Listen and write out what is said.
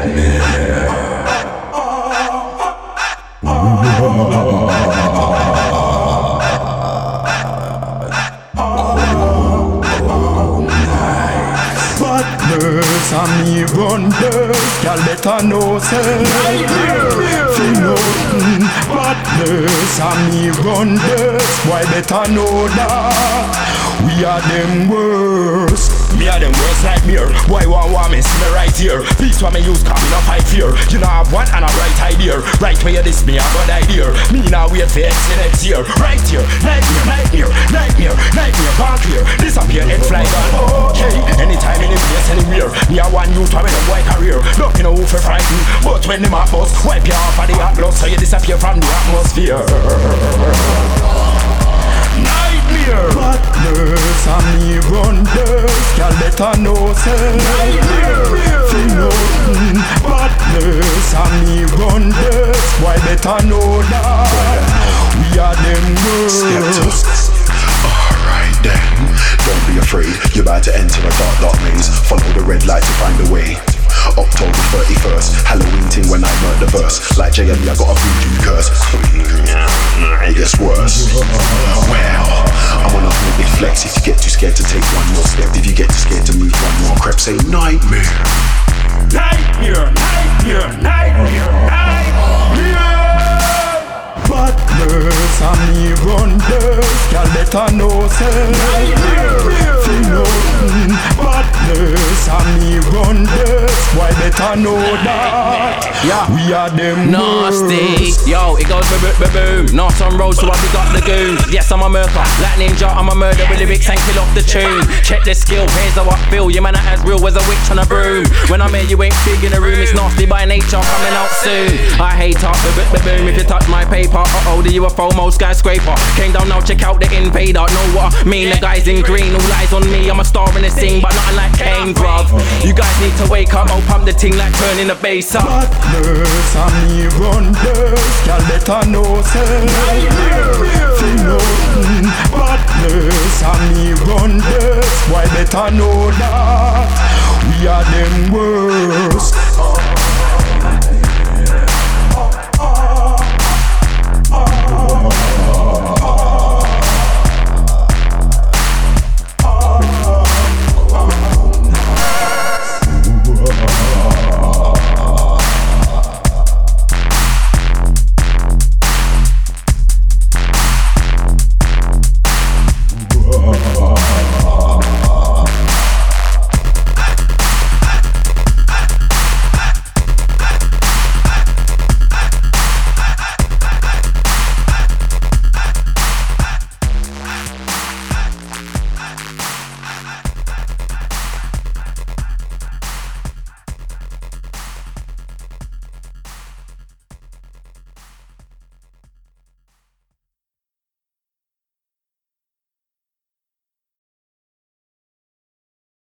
Badness and me wonders, y'all better know say fi nothing. Badness and me wonders, why better know that we are them worst. Me are them worst nightmare. Why want me see me right here? Peace what me use cause me no fight fear. You know I have one and a right idea. Right where this me a good idea. Me now wait for next year. Right here, nightmare, nightmare, nightmare, back here. Disappear and fly gone. Okay, anytime, any place, anywhere. Me a one youth with a white career. Nothing no for frighten, but when them a bust, wipe you off of the atlas so you disappear from the atmosphere. Nightmare. Badness and me wonders, y'all better know say fi nothing. Badness and me wonders, why better know that we are them worst. Alright then, don't be afraid, you're about to enter a dark maze. Follow the red light to find a way. October 31st, Halloween thing when I murder verse. Like J.M.E. I got a voodoo curse. It gets worse. Well, I wanna hold it flex. If you get too scared to take one more step, if you get too scared to move one more crep, say nightmare. Nightmare, nightmare, nightmare, nightmare. Badness and me wonders, y'all better know say fi nothing. Badness and me wonders, why better know that we are them nasty. worst. Yo, it goes boom. North on road, so I big up the goons. Yes, I'm a murderer, like Ninja, I'm a murderer with lyrics and kill off the tune. Check the skill, here's how I feel. Your man as real as a witch on a broom. When I'm here, you ain't big in the room. It's nasty by nature, coming out soon. I hate up, boom. If you touch my paper, the UFO skyscraper. Came down now, check out the invader. Know what I mean? The guys in green, all eyes on me. I'm a star in the scene, but nothing like Kane, bruv. You guys need to wake up, I'll pump the ting like turning the bass up. Badness and me wonders, y'all better know say fi nothing. Badness and me wonders, why better know that we are them worst.